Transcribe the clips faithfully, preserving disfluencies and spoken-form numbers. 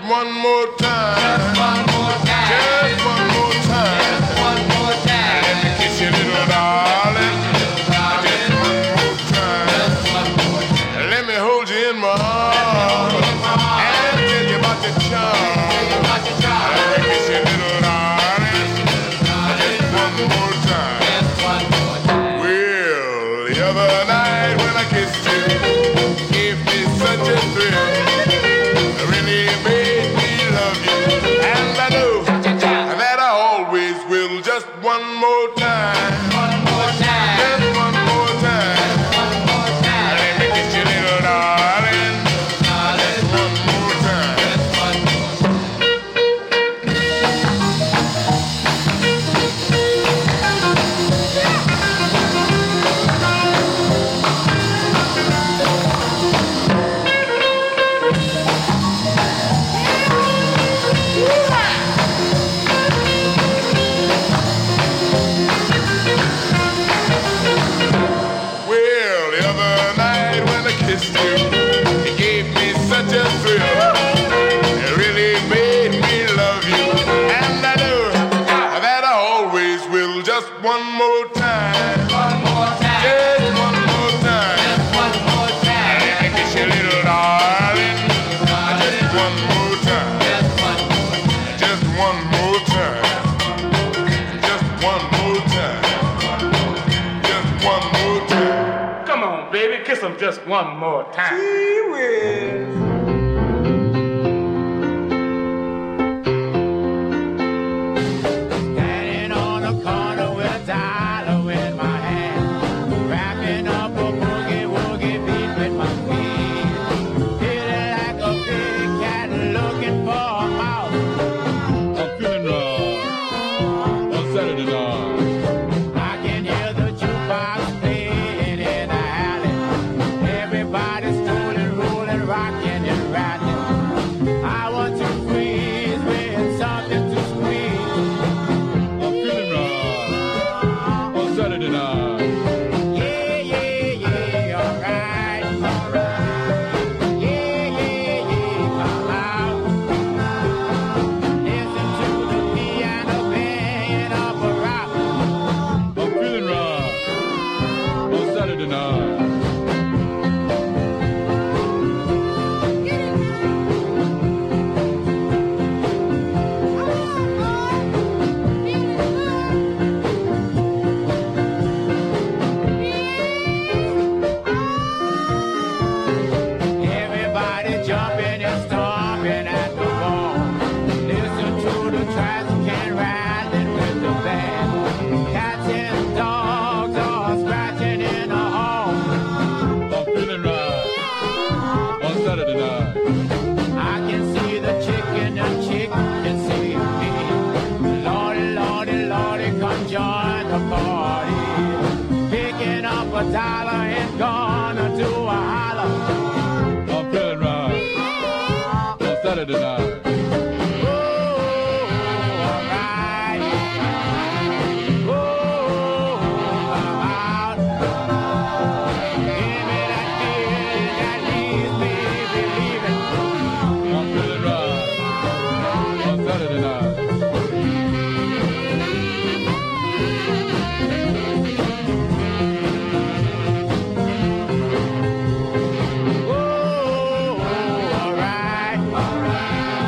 one more time. Just one more time. Just one more time. Just one more time. Let me kiss you, little darling. Just one more time. Just one more time. Let me hold you in my arms and tell you about the charm. About the charm. Let me kiss you, little darling. Just one more time. Just one more time. Well, the other night when I kissed you, gave me such a thrill. It really made me love you, and I know that I always will. Just one more time. One more time. Just one more time. One more time. Let me kiss you, little darling. Just one more time. Just one more time. Well, the other night when I kissed you, it gave me such a thrill. It really made me love you, and I know that I always will. Just one more time. One more time. Just one more time. Just one more time. Let me kiss you, little darling. Just one more time. Just one more time. Just one more time. Just one more time. Just one more time. Come on, baby, kiss him just one more time. Standing on a corner with a dollar in my hand, wrapping up a boogie woogie beat with my feet, feeling like a big cat looking for a mouse. I'm feeling raw on Saturday night. I can hear the jukebox playing in the alley. Everybody's stooling, rolling, rocking and ratting. I want to freeze with something to squeeze. I'm feeling raw on Saturday night. Yeah, yeah, yeah, alright, alright. Yeah, yeah, yeah, come out. Listen to the piano playing up a rock. I'm feeling raw on Saturday night. Everybody jumping and stomping at the wall. Listen to the trash can rattling with the band. Cats and dogs are scratching in the hall. I'm feeling right on Saturday night. I can see the chicken and chick can see me. Lordy, lordy, lordy, come join the party. Picking up a dollar and gonna do a holler. I'm feeling right on Saturday night. Oh, alright. Oh, I'm out. Give me that feeling that leaves me believing. I'm feeling right on Saturday night. Oh, alright.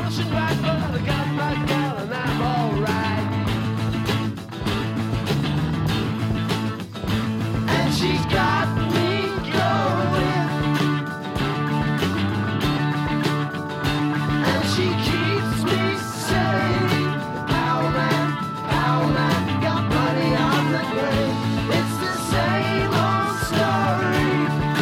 polishing right, but I got my gal and I'm alright. And she's got me going, and she keeps me saying, "How man, how man, got money on the grave." It's the same old story.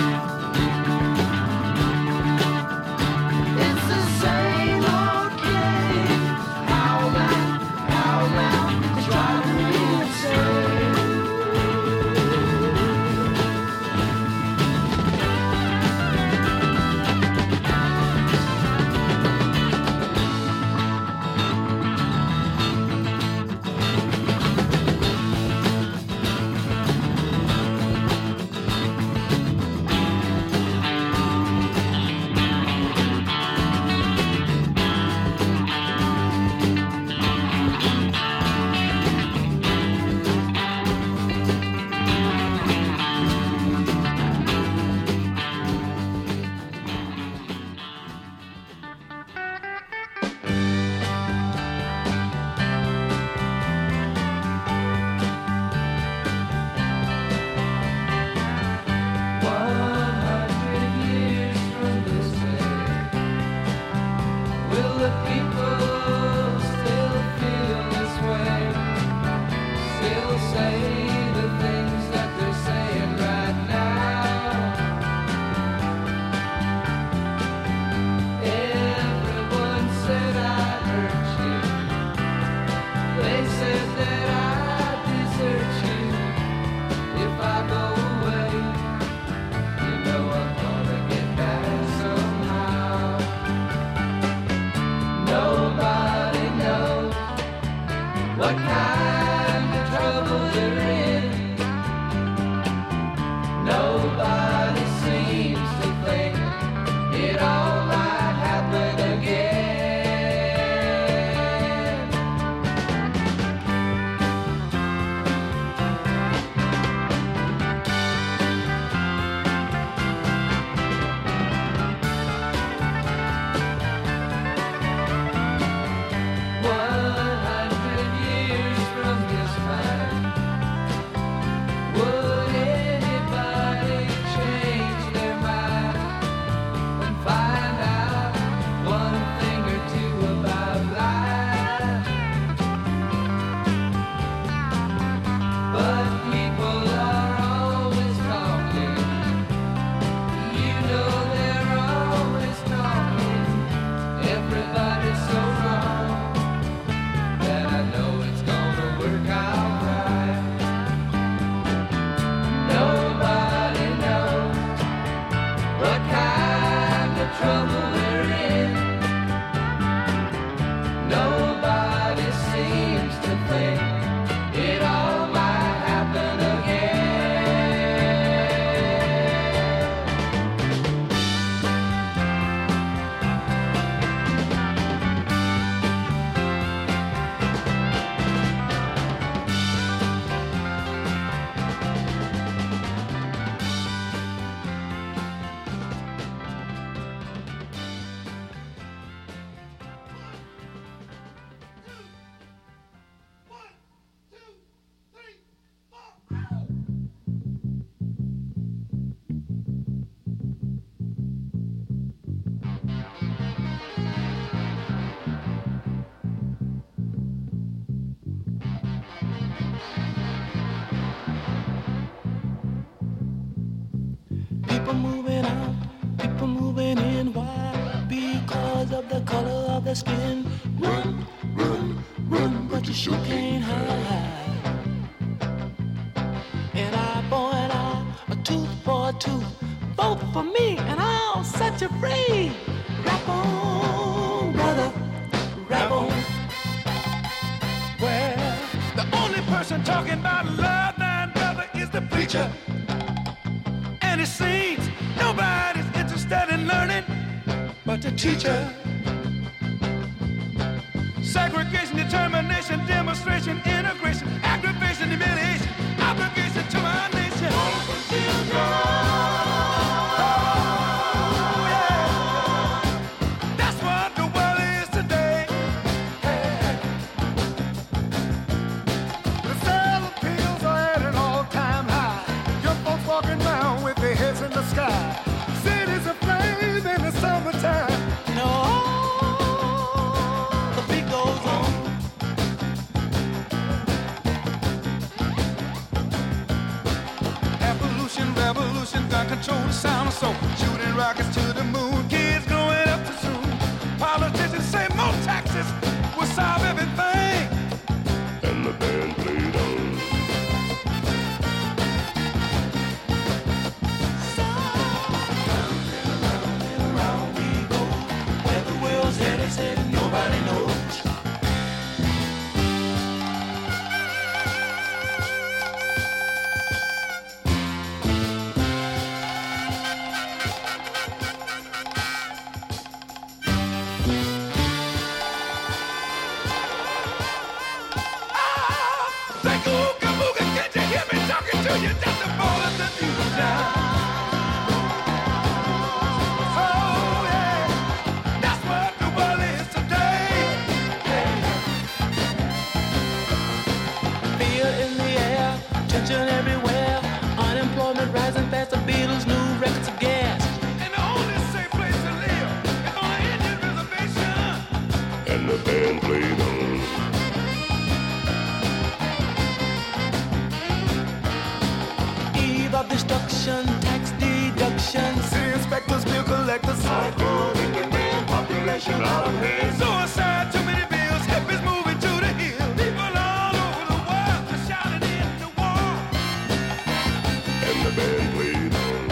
It's the same old game. How man, how man, it's driving me insane. People moving out, people moving in. Why? Because of the color of their skin. Run, run, run, but you sure can't hide. An eye for an eye, a tooth for a tooth. Vote for me and I'll set you free. Rap on, brother, rap on. Well, the only person talking about love, man, brother, is the preacher. And it seems nobody's interested in learning but the teacher. Segregation, determination, demonstration, integration, aggravation, humiliation, obligation to my nation. Oh, yeah. That's what the world is today. to the moon. Kids growing up too soon. Politicians say more taxes will solve everything. And the band played on. Around we go, where the world's headed, said nobody knows. Like ooga booga, can't you hear me talking to you? That's the ball of the future. Oh yeah, that's what the world is today. Fear in the air, tension everywhere. Unemployment rising fast, the Beatles' new records of gas. And the only safe place to live is on an Indian reservation. And the band played on. Eve of destruction, tax deduction. City inspectors, bill collectors, population out of hand. Suicide, too many bills, hippies moving to the hill. People all over the world are shouting in the war. And the band played on.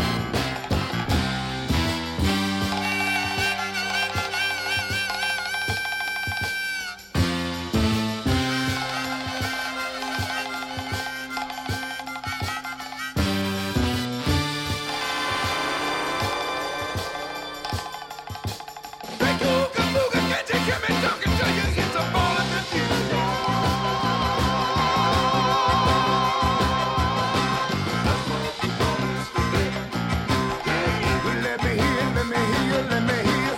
Like ooga booga, can't you hear me talking to you? It's a ball of the future. Let me hear, let me hear, let me hear.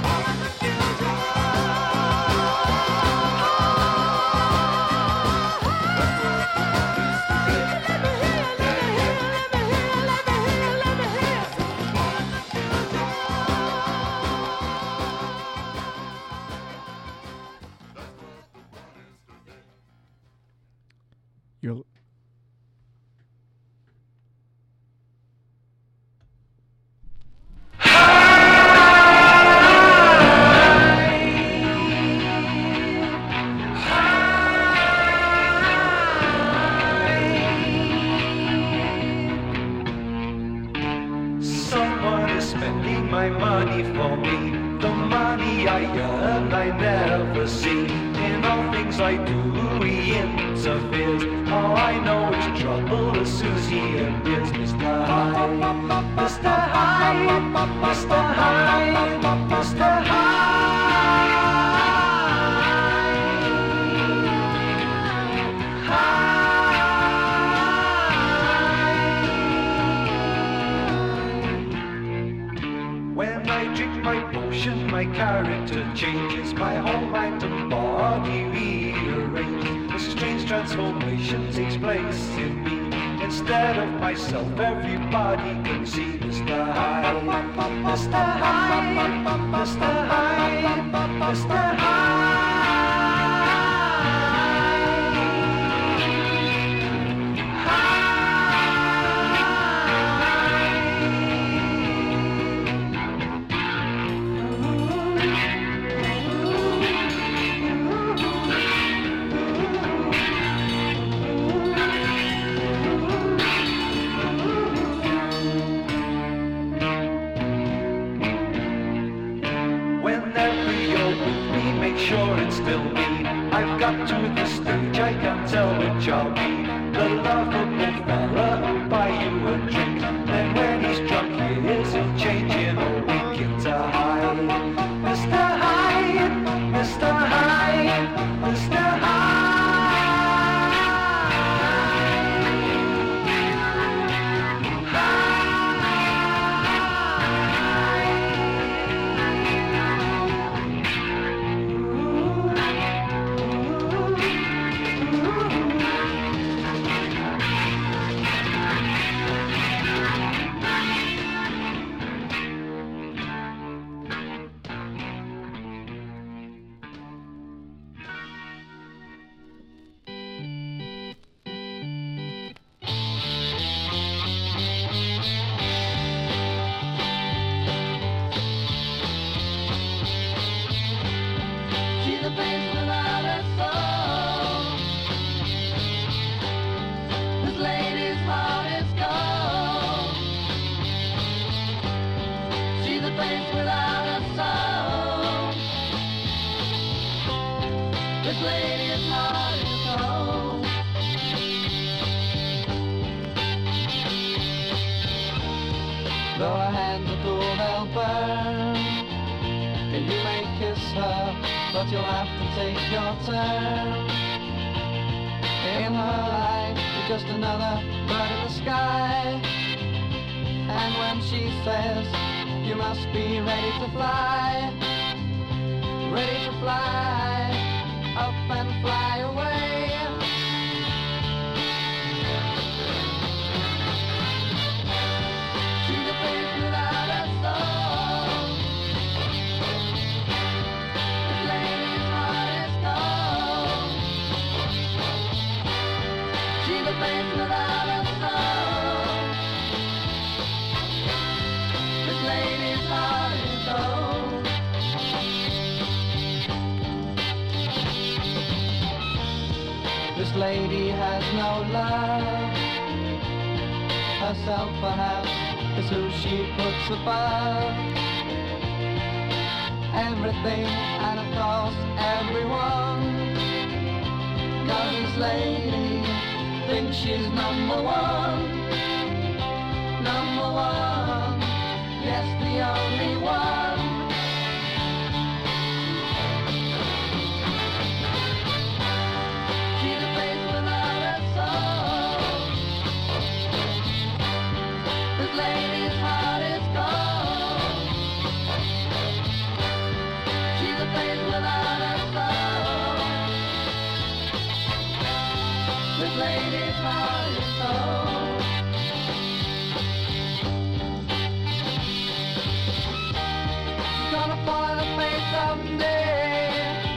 You're Someone is spending my money for me. The money I earn I never see. In all things I do he interferes. All I know is trouble as soon as he appears. Mister Hyde, Mister Hyde, Mister Hyde, Mister When I drink my potion, my character changes. My whole mind and body rearranges. A strange transformation takes place in me. Instead of myself, everybody can see Mister Hyde, Mister Hyde, Mister Hyde, Mister Hyde. Whenever you're with me, make sure it's still me. I've got to the stage, I can't tell which I'll be. The lovable fella who'll buy you a drink. Then when he's drunk, here's he'll change in a week into Hyde. Mister Hyde, Mister Hyde, Mister Hyde. Hyde. but you'll have to take your turn. In her life, you're just another bird in the sky. And when she says, you must be ready to fly, ready to fly, up and fly away. She's a face without a soul. This lady's heart is cold. She's a face without a soul. This lady's heart is cold. This lady has no love. Herself perhaps is who she puts above everything and of course everyone. 'Cause this lady thinks she's number one. Number one, yes, the only one. She's a face without a soul. This lady's heart is cold. She's a face without a soul. This lady's heart is cold. She's gonna fall on her face someday.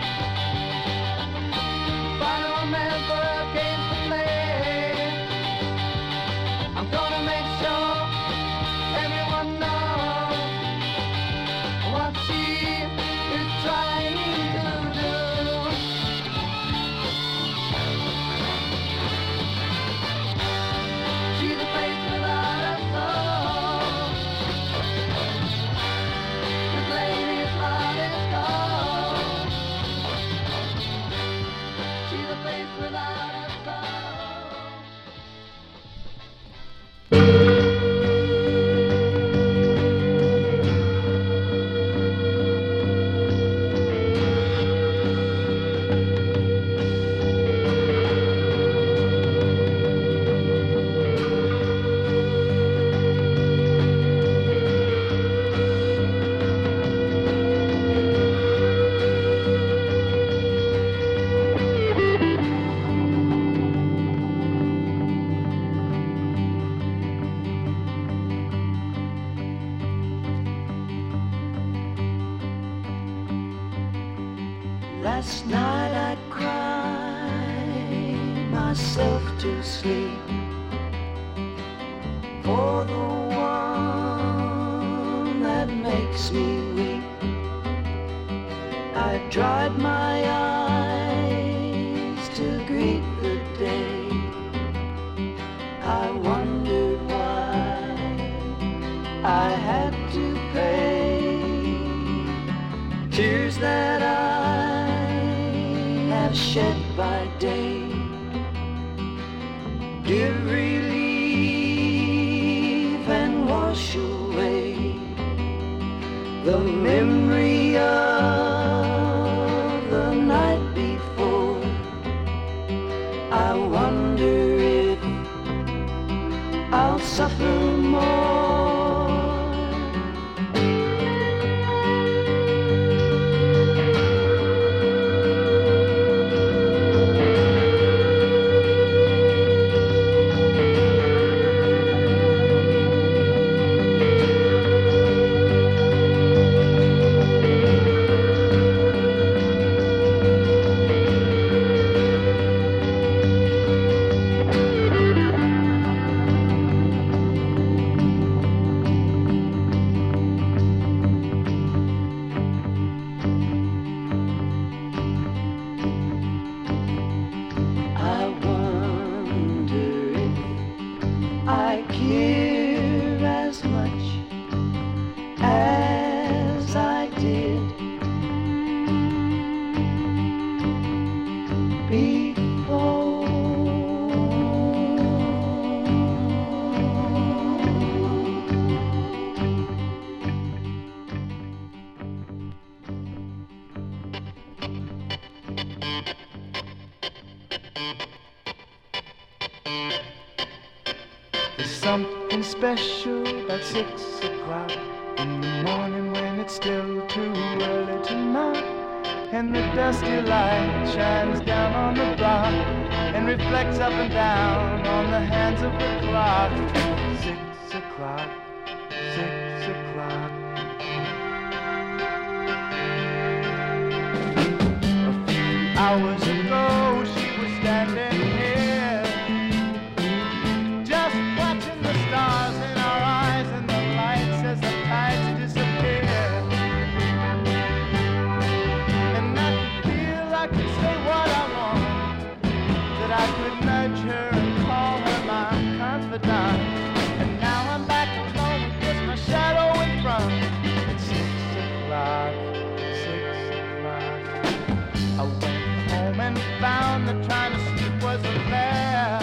Find a man for her games to play. I'm gonna make sure everyone knows what she is trying to do. She's a face without a soul. This lady's heart is cold. She's a face without a soul. Last night I cried myself to sleep for the one that makes me weep. I dried my eyes to greet the day. I wondered why I had to pay tears that I have shed by day. Give relief and wash away the memory of the night before. I wonder if I'll suffer more. special at six o'clock in the morning when it's still too early to knock, and the dusty light shines down on the block and reflects up and down on the hands of the clock. Six o'clock, six o'clock. A few hours ago she was standing here, just watching the stars in our eyes and the lights as the tides disappear. And I could feel I could say what I want, that I could nudge her and call her my confidant. And now I'm back alone with just my shadow in front. It's six o'clock, six o'clock. I went home and found that trying to sleep wasn't there.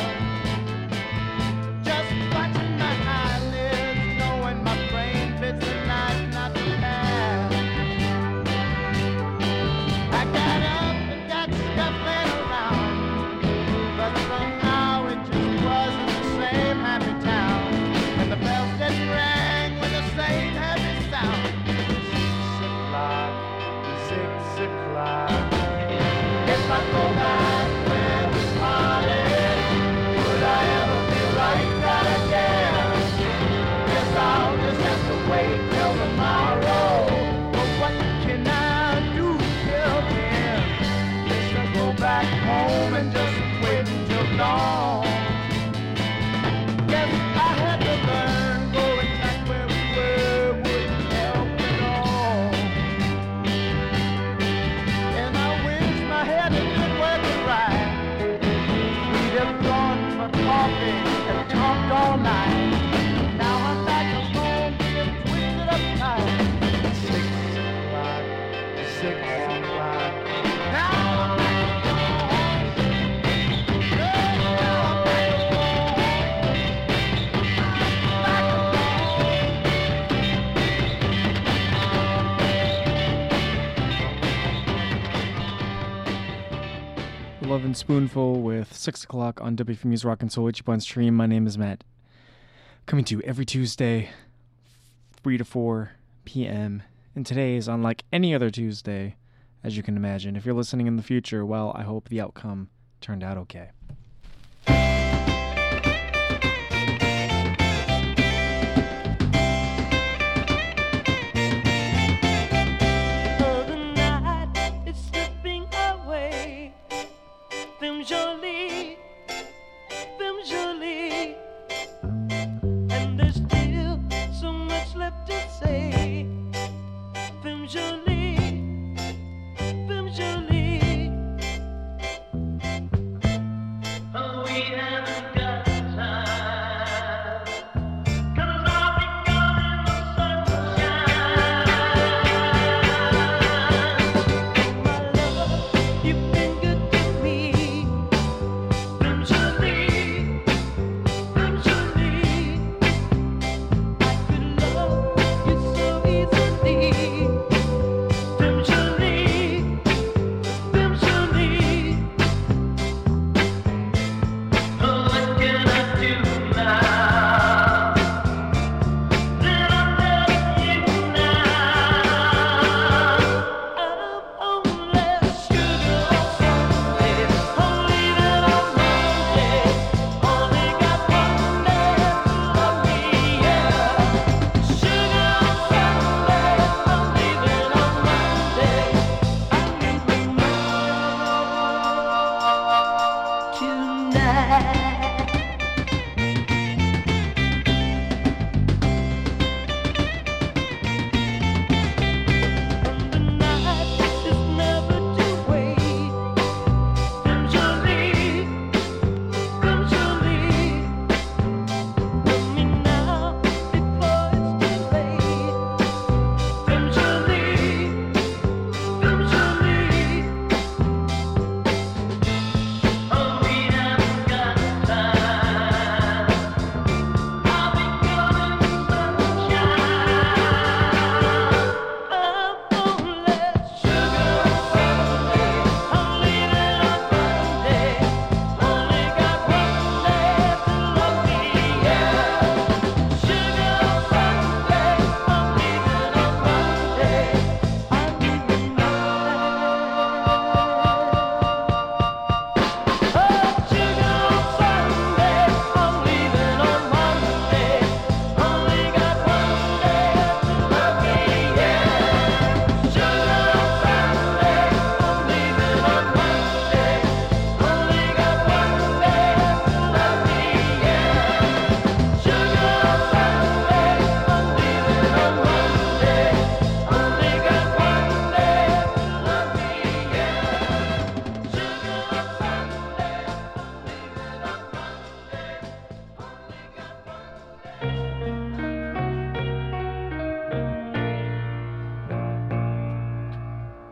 Just watching my eyelids, knowing my brain fits the night not prepared. I got up and got scuffling around, but somehow it just wasn't the same happy town. And the bells didn't ring with the same happy sound. Six o'clock, six o'clock. If I go back where we parted, would I ever feel like that again? Guess I'll just have to wait till tomorrow. But what can I do till then? Guess I'll go back home and just wait until dawn. Guess I had to learn going back where we were wouldn't help at all. And I wish my head had been working right. We'd have gone for coffee and talked all night. Now I'm back alone being twisted up tight. Six o'clock, six o'clock. Now I'm back alone. Now I'm back alone. I'm back Love and Spoonful with six o'clock on W F M U's Rock and Soul H one stream. My name is Matt. Coming to you every Tuesday, three to four p.m. And today is unlike any other Tuesday, as you can imagine. If you're listening in the future, well, I hope the outcome turned out okay. Oh, the night is slipping away. Femme jolie, femme jolie. And there's still so much left to say. Femme jolie, femme jolie.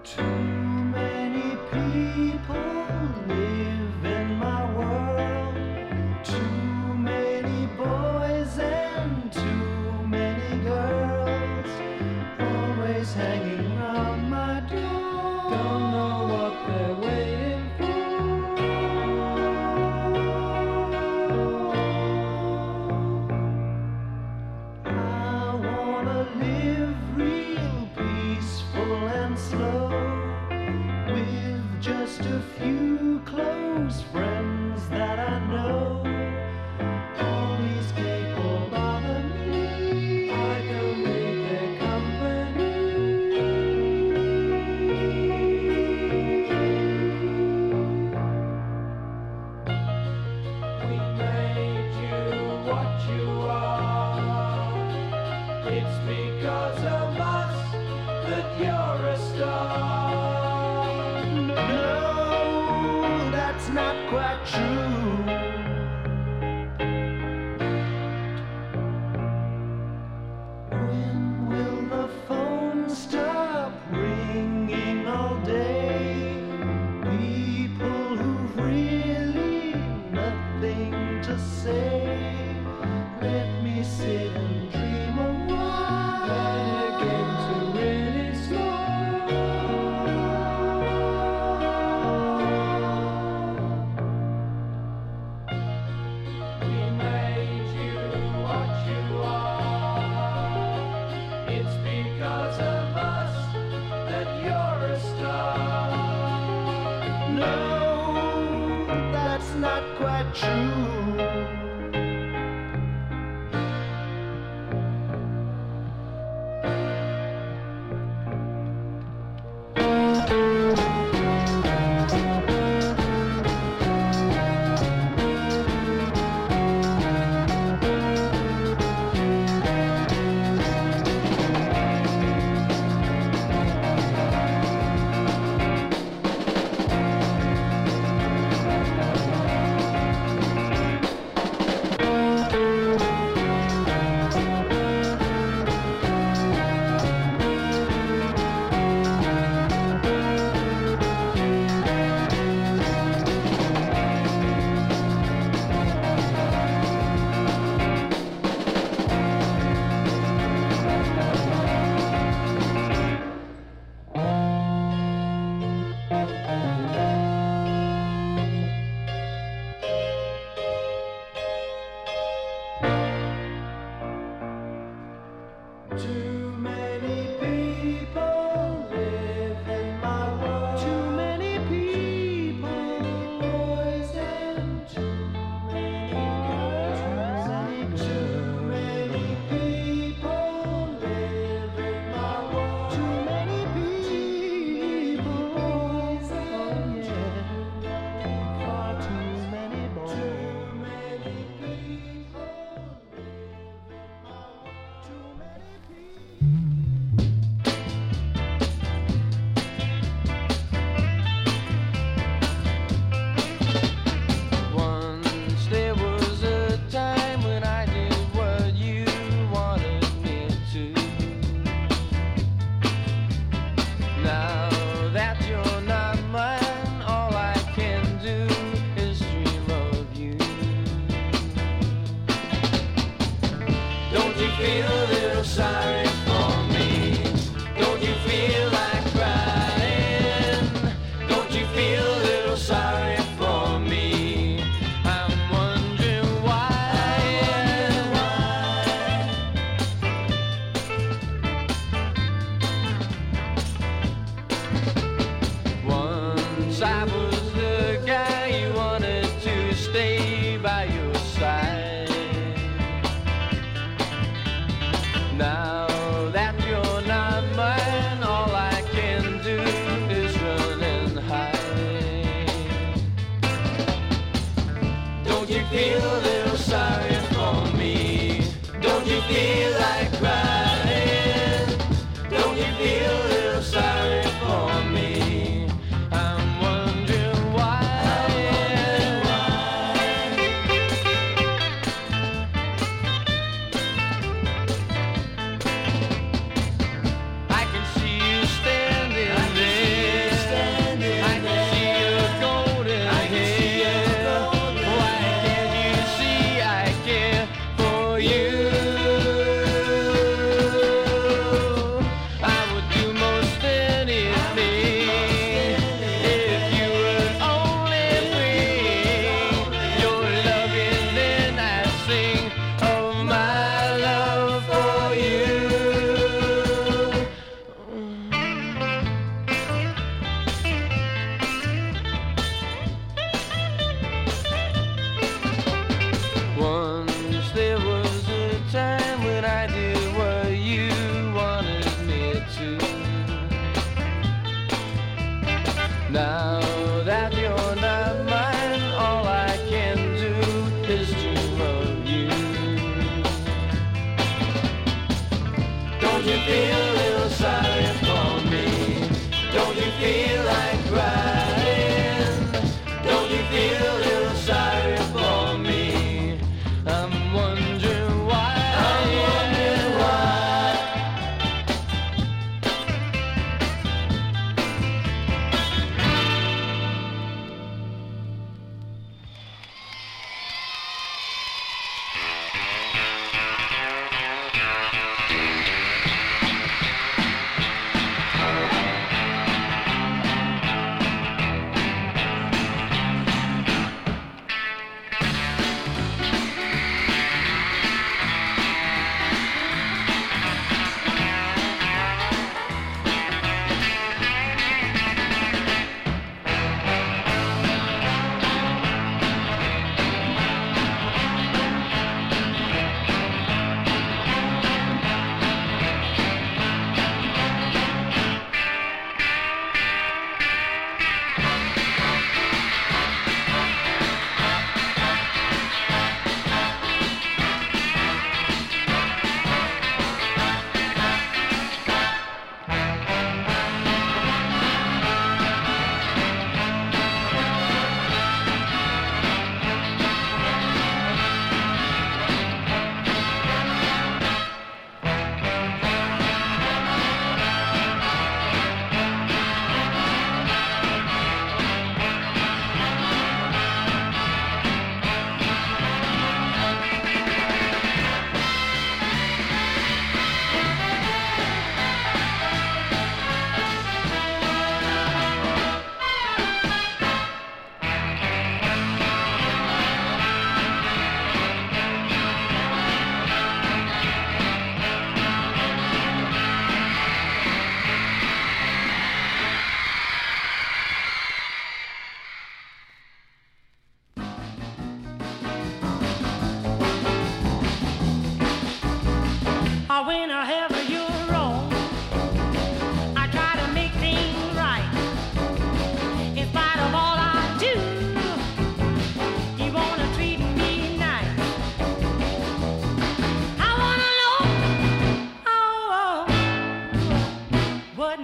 Don't you feel a little sorry for me? I'm wondering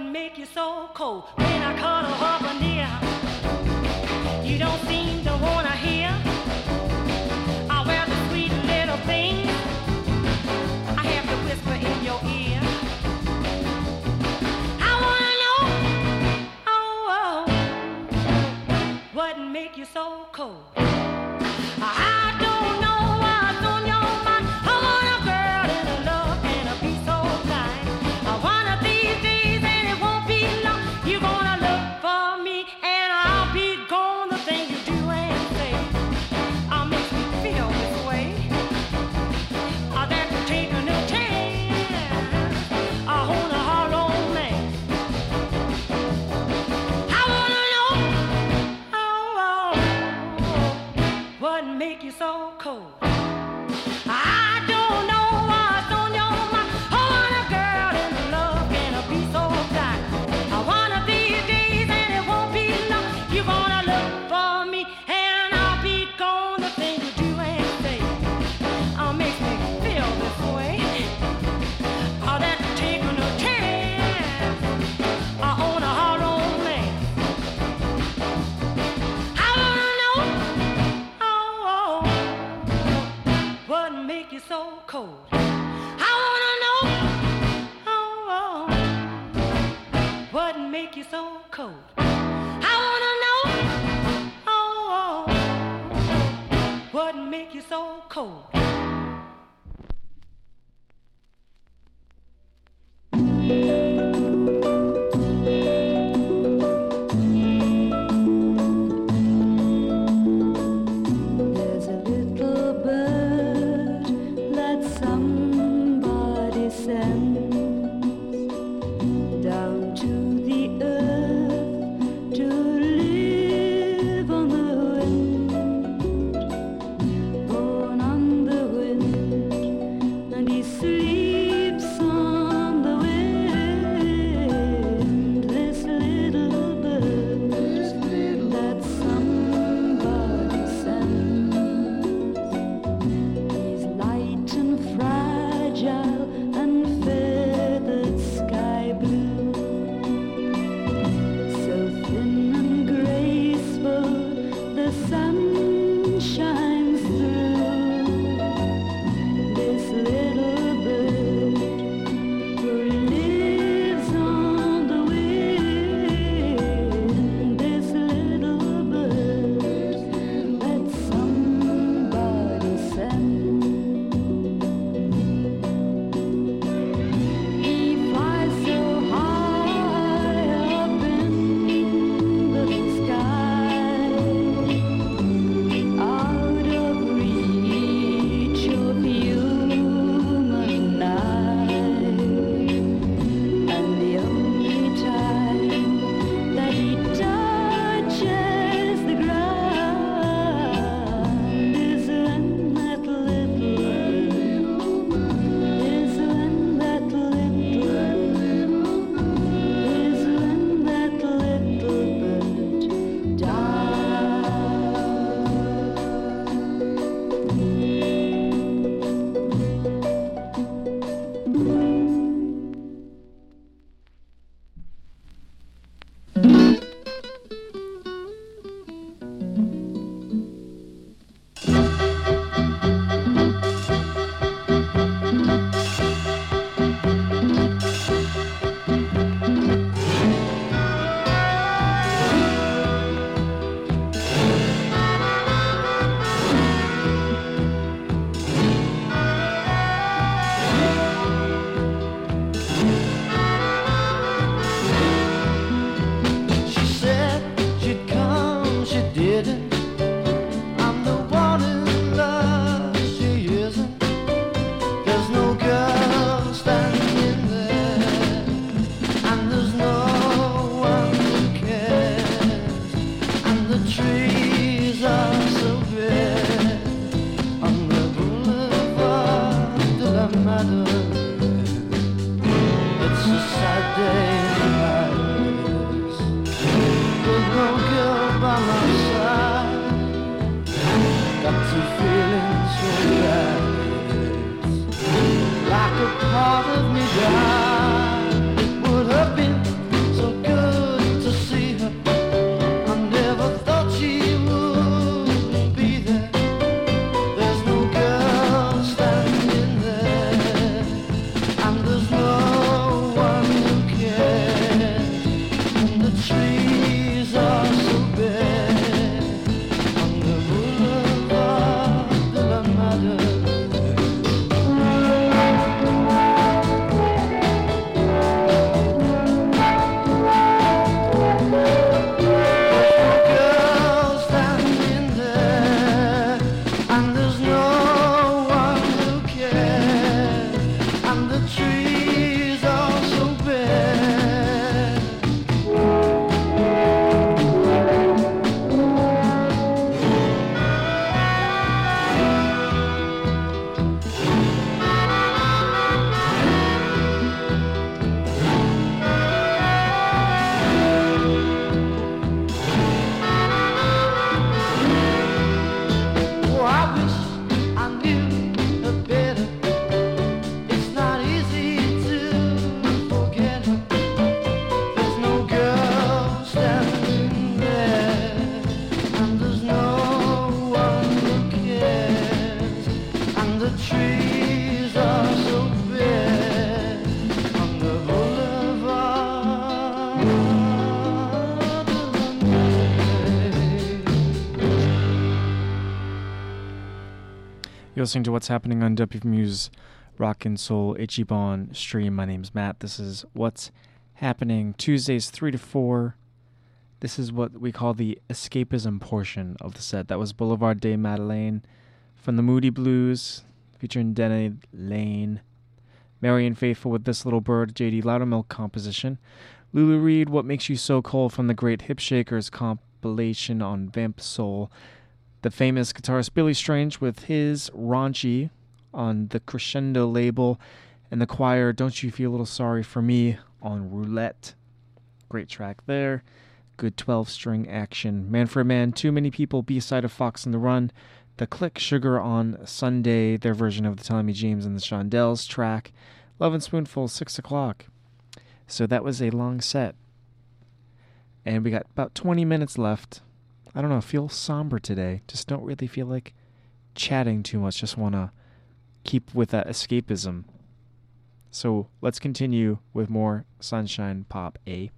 Wouldn't make you so cold when I cuddle up near. You don't seem to wanna hear. I wear the sweet little thing. I have to whisper in your ear. I wanna know, oh, oh, wouldn't make you so cold. I don't know what's on your mind. I want a girl and a love and a be so kind. I one of these days and it won't be long. You're gonna look for me and I'll be gone. The thing you do and say, I'll make me feel this way. I that to take a new chance. I hold a hard on man. I wanna know, oh, oh, wouldn't make you so cold. I don't know what's on your mind. I want a girl and a love and a be so kind. I one of these days and it won't be long. You're gonna look for me and I'll be gone. The thing you do and say, I'll make me feel this way. Oh, that taking a chance. I own a hard on man. I wanna know, oh, oh, wouldn't make you so cold. I wanna know, oh, oh, wouldn't make you so cold. I wanna know, oh, oh, wouldn't make you so cold. There's a little bird that somebody sends down to the earth to live on the wind, born on the You're listening to What's Happening on W F M U's Rock and Soul Ichiban stream. My name's Matt. This is What's Happening Tuesdays three to four. This is what we call the escapism portion of the set. That was Boulevard de Madeleine from the Moody Blues, featuring Denny Lane. Marian Faithfull with This Little Bird, J D Loudermilk composition. Lulu Reed, What Makes You So Cold from the Great Hip Shakers compilation on Vamp Soul. The famous guitarist Billy Strange with his Raunchy on the Crescendo label. And the Choir, Don't You Feel a Little Sorry for Me on Roulette. Great track there. Good twelve-string action. Man for a Man, Too Many People, B-side of Fox on the Run. The Click, Sugar on Sunday, their version of the Tommy James and the Shondells track. Love and Spoonful, six o'clock. So that was a long set. And we got about twenty minutes left. I don't know, I feel somber today. Just don't really feel like chatting too much. Just want to keep with that escapism. So let's continue with more Sunshine Pop A.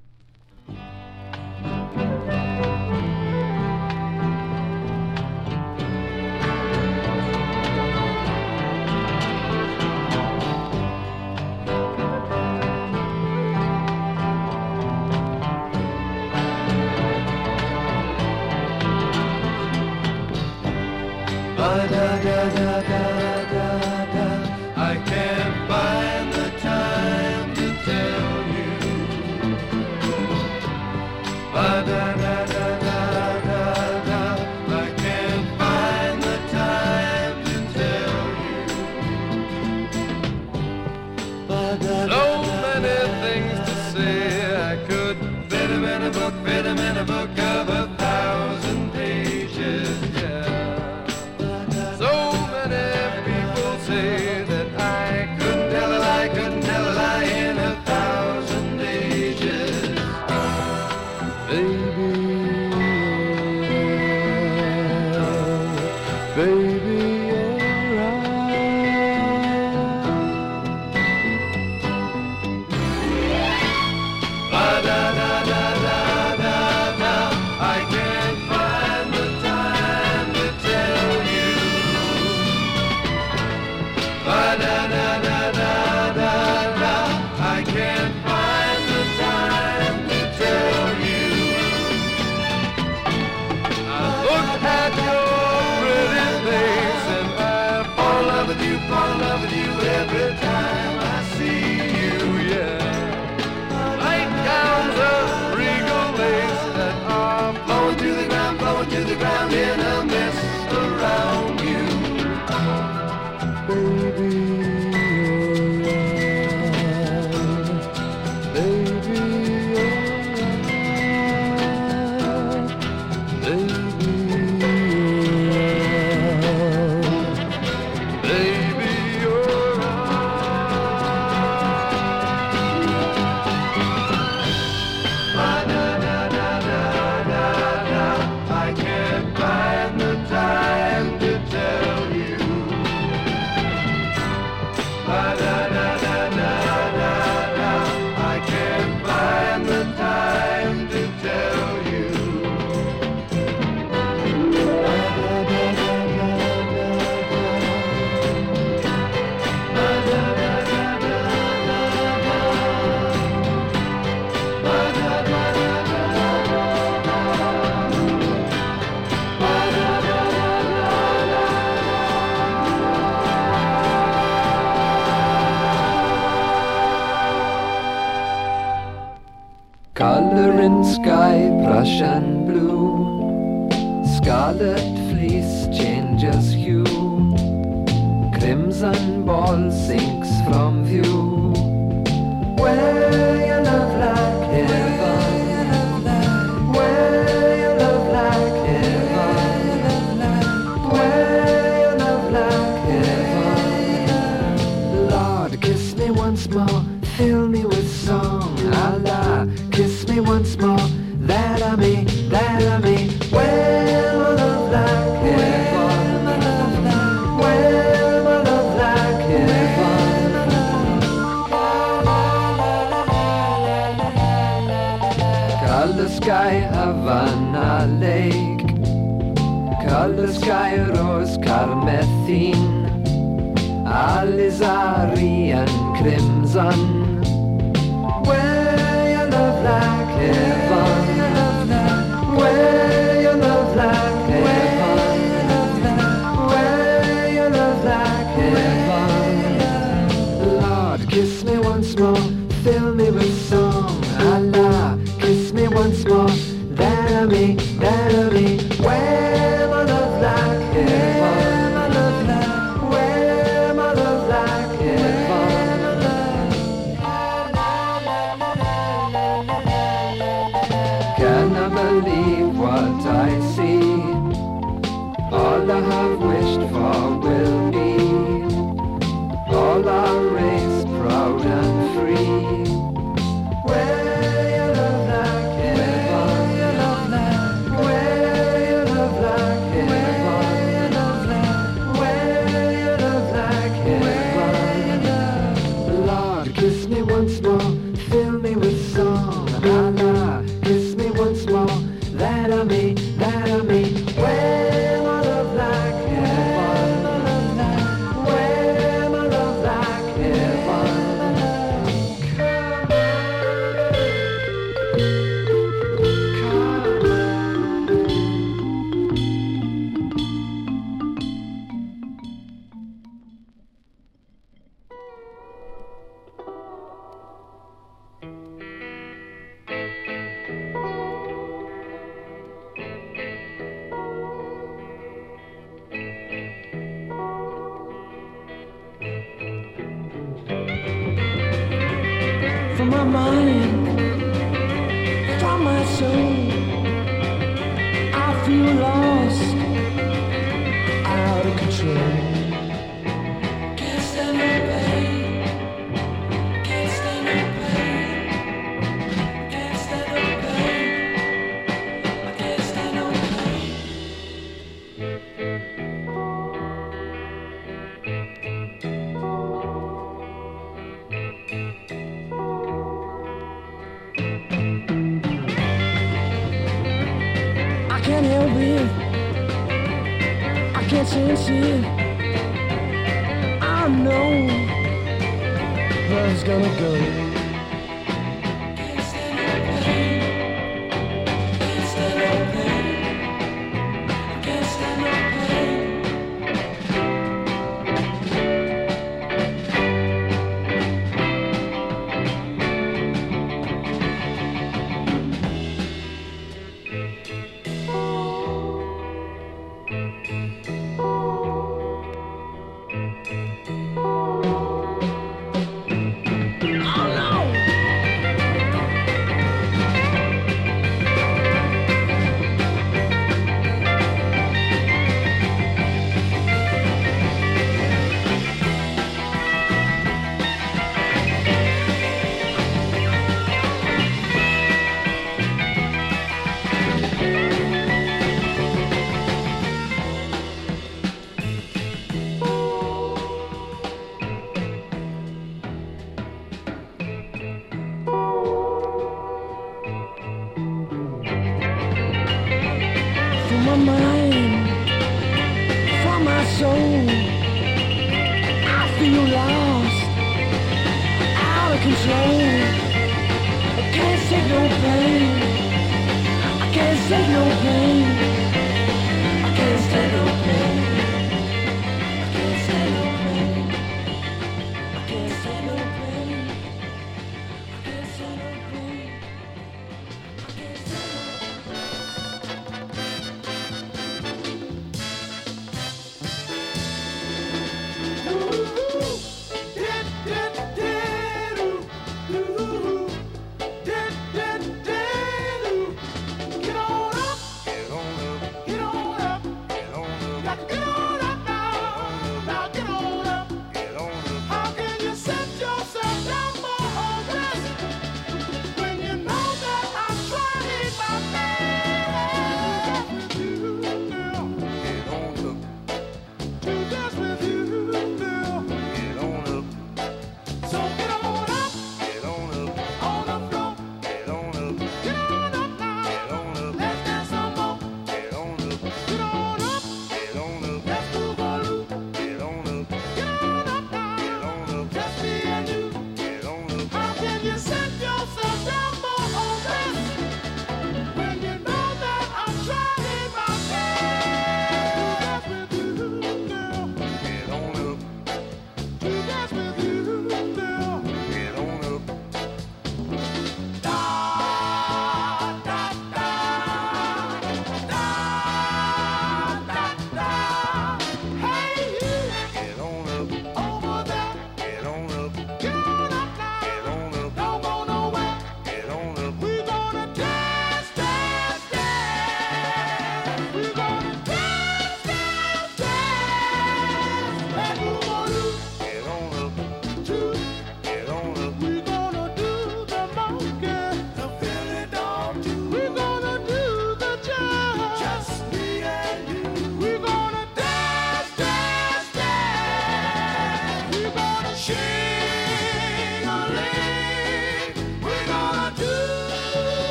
I can't find the time to tell you. Ba-da-da-da-da-da-da. I can't find the time to tell you. So many things to say. I could fit 'em in a book, fit 'em in a book of a thousand pages. Yeah. So many people say that I couldn't tell a lie, couldn't tell a lie in a thousand ages. Baby, oh, baby, you're right. Ba-da-da-da-da-da-da. I can't find the time to tell you. Ba-da-da-da-da-da-da. I can't find the time to tell you. I look at your pretty face and I fall in love with you, fall in love with you every time I see you, yeah. Light gowns of regal lace that are flowing to the ground, flowing to the ground in a mist around you. Baby, you're right. Baby, you're right. Baby, you're right. Baby, you're right. Ba-da-da-da-da-da-da. I can't find the time to tell you. Ba-da-da-da-da-da-da. I can't find the time to tell you. Color in sky, Prussian blue. Scarlet fleece changes hue. Crimson ball sinks from view. Where your love like heaven. Where your love like heaven. Where your love like heaven. Lord, kiss me once more, fill me with song. Allah, kiss me once more, that I may, that I may. Where my love like heaven. Where my love like heaven. Color sky, Havana Lake. Color sky, rose carmethine. alizari and crimson. Where your love like heaven, where your love like heaven, where your love like heaven. Lord, kiss me once more, fill me with song. Allah, kiss me once more, that I me, that I me. Where my love like heaven, where my love like heaven. Cannot believe what I see. All I have wished for will be. All our race proud and free. Where your love like heaven, where your love like heaven, where your love like heaven. Lord, kiss me once more, fill me with song. Allah, kiss me once more, that I may, that I may. Where my love like heaven, where my love like heaven. From my mind, from my soul, I feel lost, out of control. Can't stand no pain, can't stand no pain, can't stand no pain, I can't stand no pain. I can't help it, I can't sense it. I know where it's gonna go. Can't stand no pain, can't stand no pain, can't stand no pain. From my mind, from my soul, I feel lost, out of control. I can't take no pain, I can't take no pain, I can't take no pain, I can't take no pain, I can't take no pain, I can't take no pain, I can't take no pain. Did, did, did, ooh, ooh, did, did, did.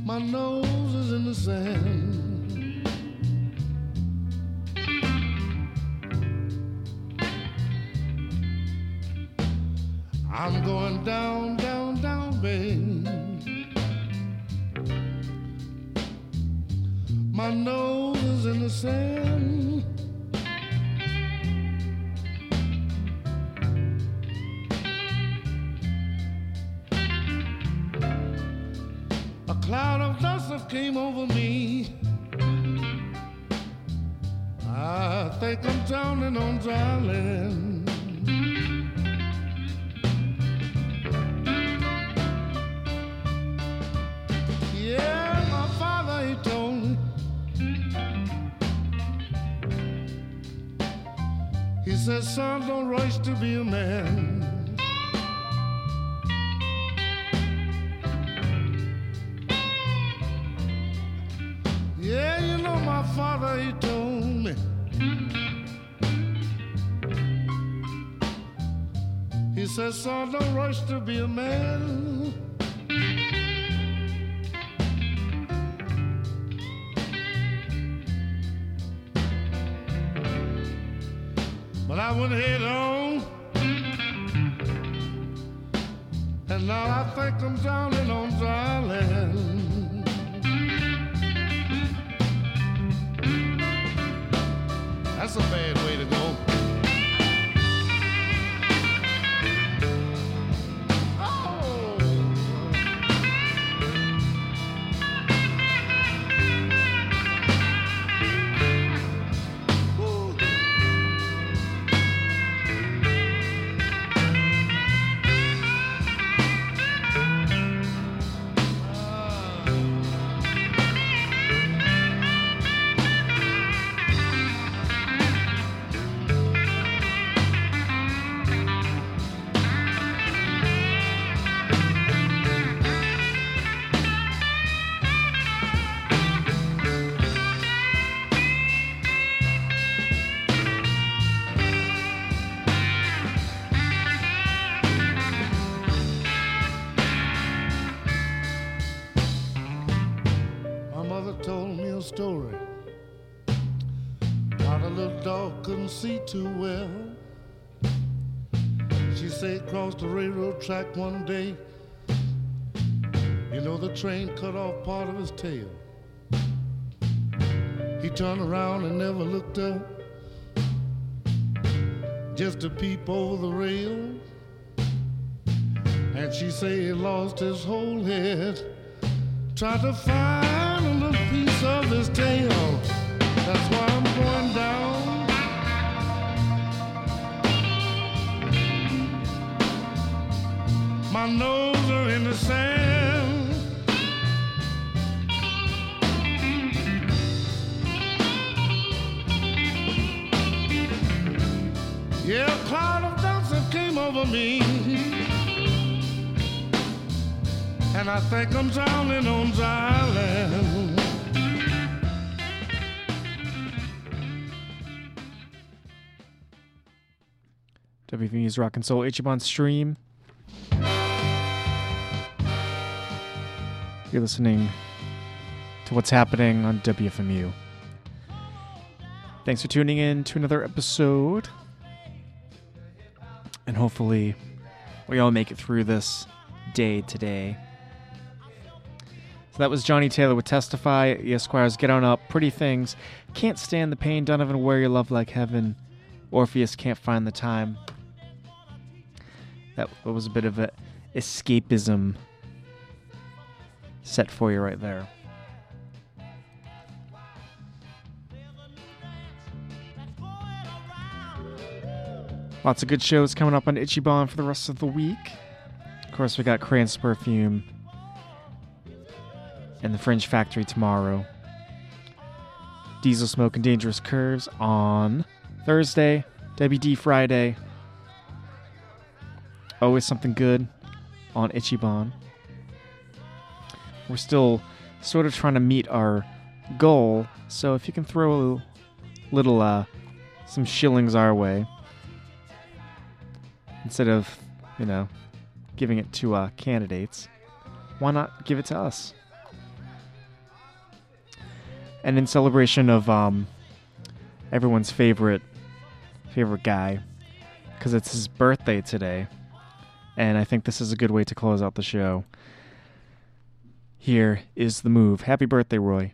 My nose is in the sand. I'm going down, down, down, babe. My nose is in the sand. A cloud of dust came over me. I think I'm drowning on dry land. Yeah, my father, he told me. He said, son, don't rush to be a man. Yeah, you know my father, he told me. He said, son, don't rush to be a man. But I went head on, and now I think I'm drowning on dry land. That's a bad way to go. Story how the little dog couldn't see too well. She said crossed the railroad track one day. You know the train cut off part of his tail. He turned around and never looked up, just to peep over the rail. And she said he lost his whole head, tried to find a little piece of his tail. That's why I'm going down. My nose are in the sand. Yeah, a cloud of dust came over me, and I think I'm drowning on dry land. W F M U's Rock and Soul Ichiban stream. You're listening to what's happening on W F M U. Thanks for tuning in to another episode. And hopefully we all make it through this day today. So that was Johnny Taylor with Testify, The Esquires, Get On Up, Pretty Things, Can't Stand the Pain, Donovan, Wear Your Love Like Heaven, Orpheus, Can't Find the Time. That was a bit of a escapism set for you right there. Lots of good shows coming up on Ichiban for the rest of the week. Of course, we got Crane's Perfume and the Fringe Factory tomorrow. Diesel Smoke and Dangerous Curves on Thursday. W D Friday. Always something good on Ichiban. We're still sort of trying to meet our goal, so if you can throw a little, little uh, some shillings our way, instead of, you know, giving it to uh, candidates, why not give it to us? And in celebration of um, everyone's favorite favorite guy, because it's his birthday today, and I think this is a good way to close out the show. Here is The Move. Happy birthday, Roy.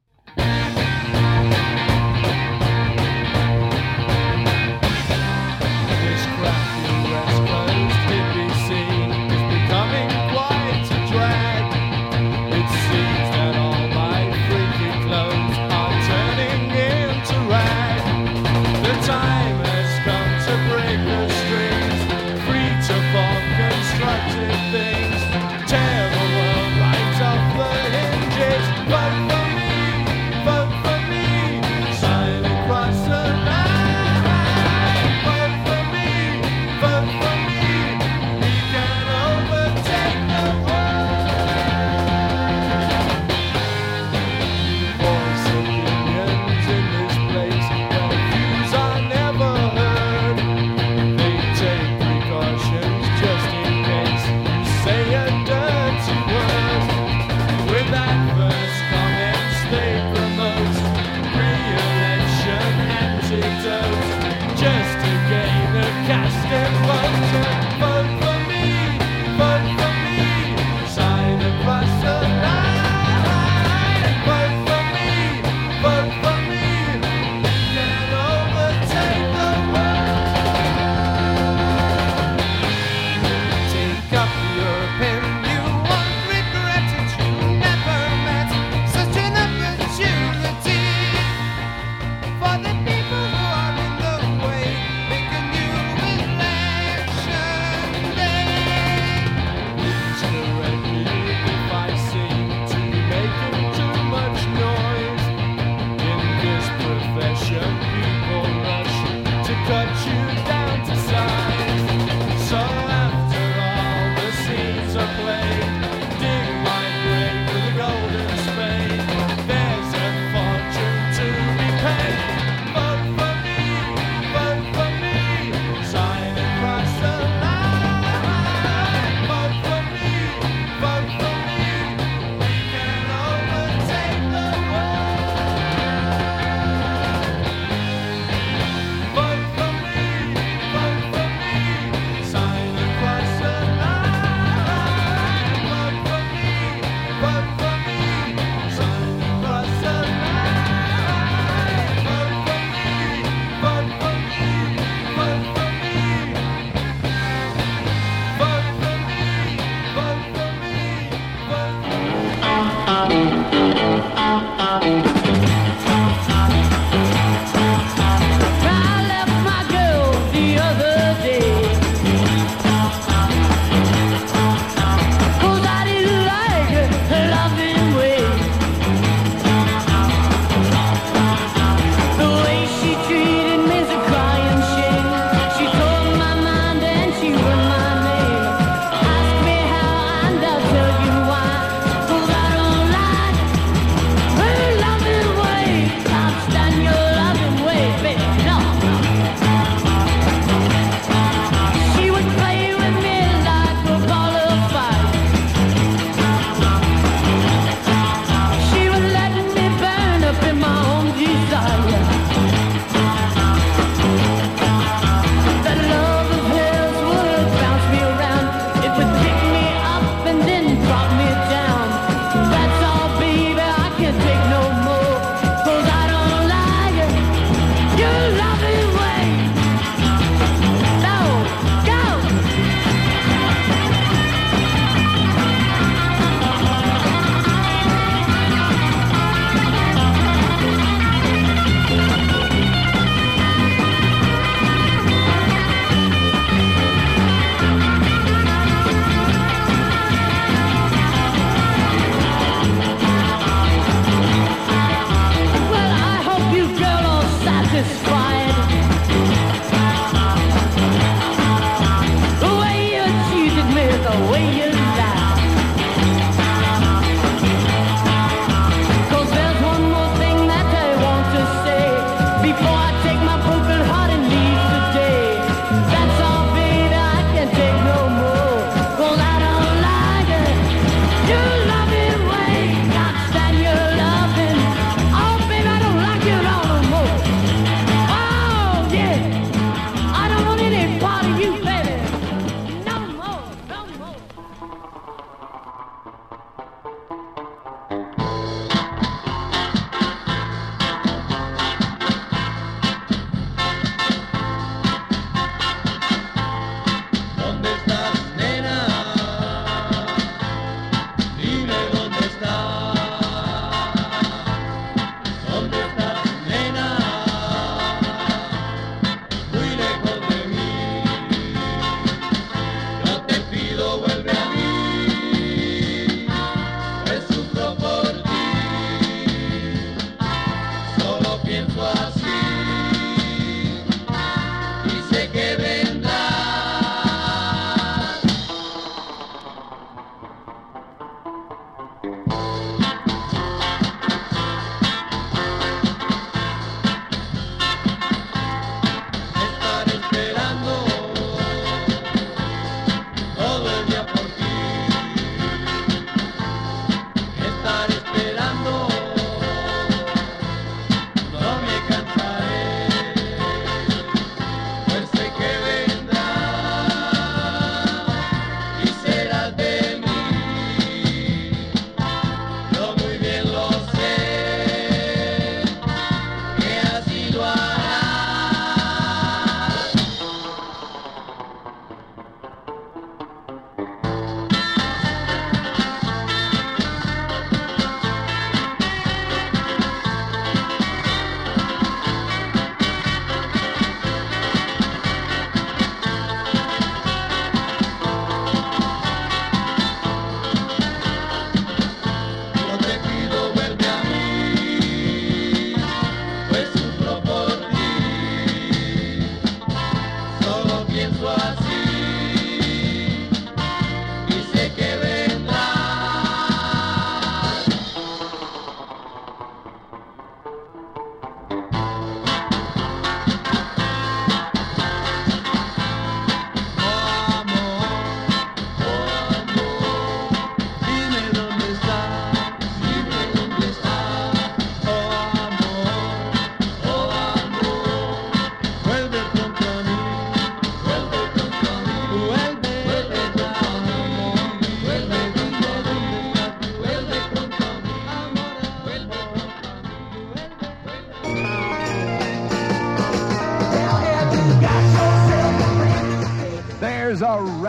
This crappy West Coast hippie scene is becoming quite a drag. It seems that all my freaky clothes are turning into rag. The time has come to break the strings, free to form constructive things, tear the world right off the hinges. But for me,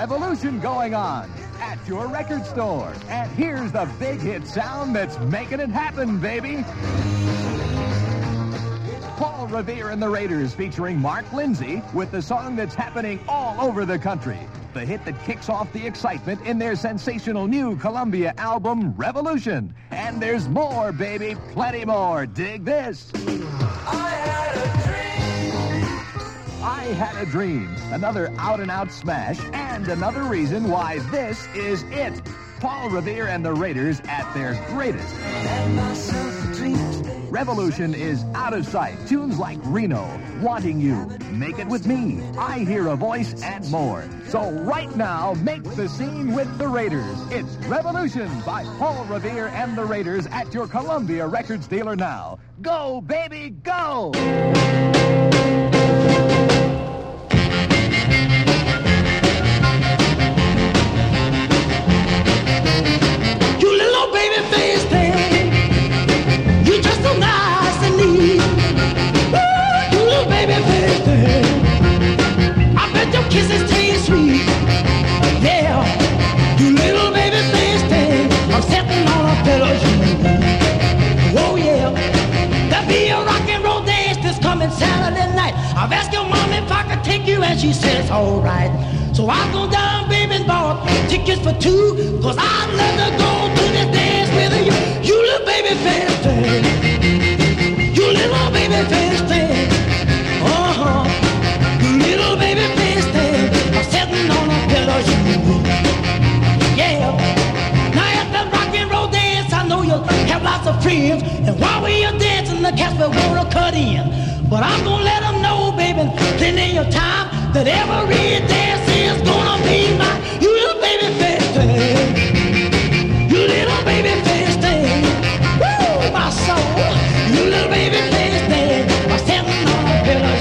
revolution going on at your record store. And here's the big hit sound that's making it happen, baby. Paul Revere and the Raiders featuring Mark Lindsay with the song that's happening all over the country. The hit that kicks off the excitement in their sensational new Columbia album, Revolution. And there's more, baby, plenty more. Dig this. I had a dream. I had a dream. Another out-and-out smash, and another reason why this is it. Paul Revere and the Raiders at their greatest. Revolution is out of sight. Tunes like Reno, Wanting You, Make It With Me, I Hear a Voice, and more. So right now, make the scene with the Raiders. It's Revolution by Paul Revere and the Raiders at your Columbia Records dealer now. Go, baby, go! You little baby face thing, you just so nice and neat. Ooh, you little baby face thing, I bet your kisses taste sweet. Yeah, you little baby face thing, I'm sitting on a pillow. Oh yeah, there'll be a rock and roll dance this coming Saturday night. I've asked your mom if I could take you, and she says alright. So I go down, baby, and bought tickets for two, cause I'd love to go to this dance with you. You little baby face thing, you little baby face thing, uh-huh, you little baby face thing, I'm sitting on a pillow, you, yeah. Now at the rock and roll dance, I know you'll have lots of friends, and while we are dancing, the cats will wanna cut in. But I'm gonna let them know, baby, plenty of time, that every dance is gonna be mine. You little baby face thing, you little baby face thing, woo, my soul. You little baby face thing, I'm standing on a pillow.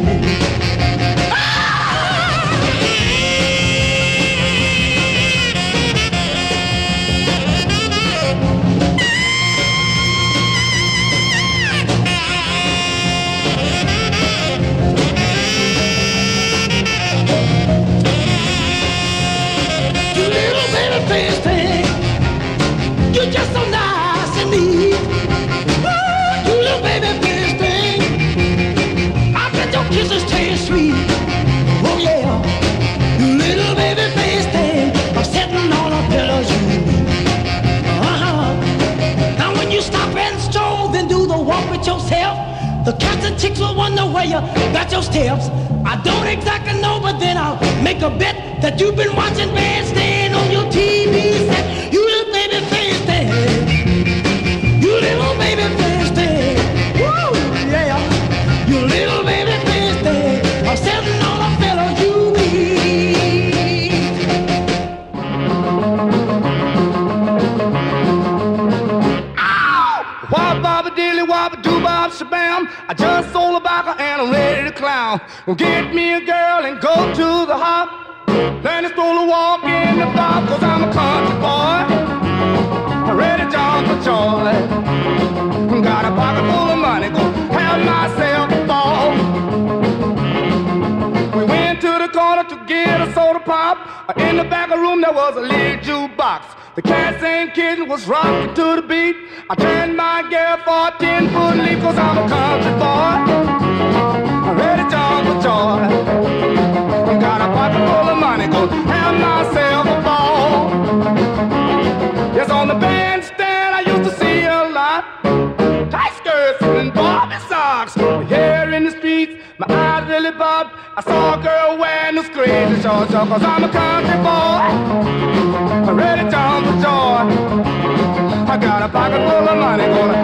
Face thing, you're just so nice and neat. Ooh, you little baby face thing, I bet your kisses taste sweet. Oh yeah, you little baby face thing, I'm sitting on a pillow. Uh-huh. Now when you stop and stroll, then do the walk with yourself, the cats and chicks will wonder where you got your steps. I don't exactly know, but then I'll make a bet that you've been watching Bandstand on your T V set. You little baby face thing, you little baby face thing, woo, yeah. You little baby face thing, I'm sitting on a pillow, you Ow! Wop, bop, dilly, wop, doo, bop, shabam. I just sold a vodka and I'm ready to clown. Well, get me a girl and go to the hop. Then I stroll a walk in the park, cause I'm a country boy, ready to jump for joy. Got a pocket full of money, go have myself a ball. We went to the corner to get a soda pop. In the back of the room there was a little jukebox. The cats and kittens was rocking to the beat. I turned my girl for a ten-foot leap, cause I'm a country boy, ready to jump for joy. Got a pocket full of money, go have myself a ball. Yes, on the bandstand I used to see a lot. Tight skirts and Barbie socks. Here in the streets, my eyes really bobbed. I saw a girl wearing those crazy short shorts, cause I'm a country boy, ready to jump for joy. I got a pocket full of money, gonna